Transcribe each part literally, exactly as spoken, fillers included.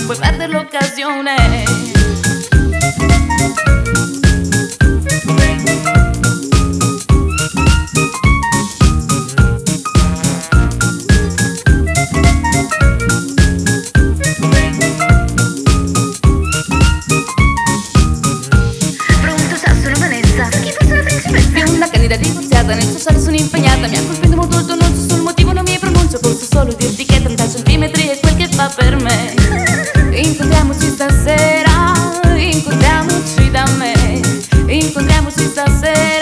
puoi perdere l'occasione. Divorziata, nel sociale sono impegnata. Mi ha colpito molto il tuo annuncio, sul motivo non mi pronuncio. Posso solo dirti che trenta centimetri è quel che fa per me. Incontriamoci stasera, incontriamoci da me, incontriamoci stasera.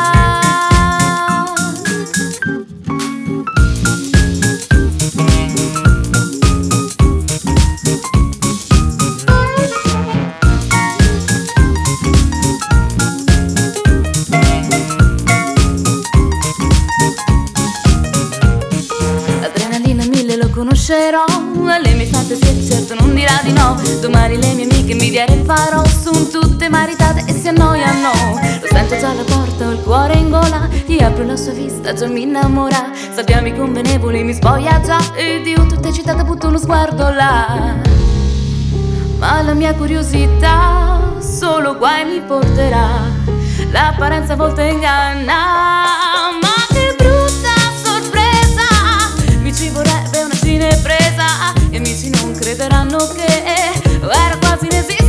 Conoscerò le mie fantasie, certo non dirà di no. Domani le mie amiche invidiare farò, sono tutte maritate e si annoiano. Lo sento già alla porta, ho il cuore in gola, gli apro la sua vista, già mi innamora. Salviamo i convenevoli, mi spoglia già ed io tutta eccitata butto uno sguardo là. Ma la mia curiosità solo guai mi porterà, l'apparenza a volte inganna. Ma che brutta sorpresa, mi ci vorrebbe una cinepresa e amici non crederanno che era quasi inesistente.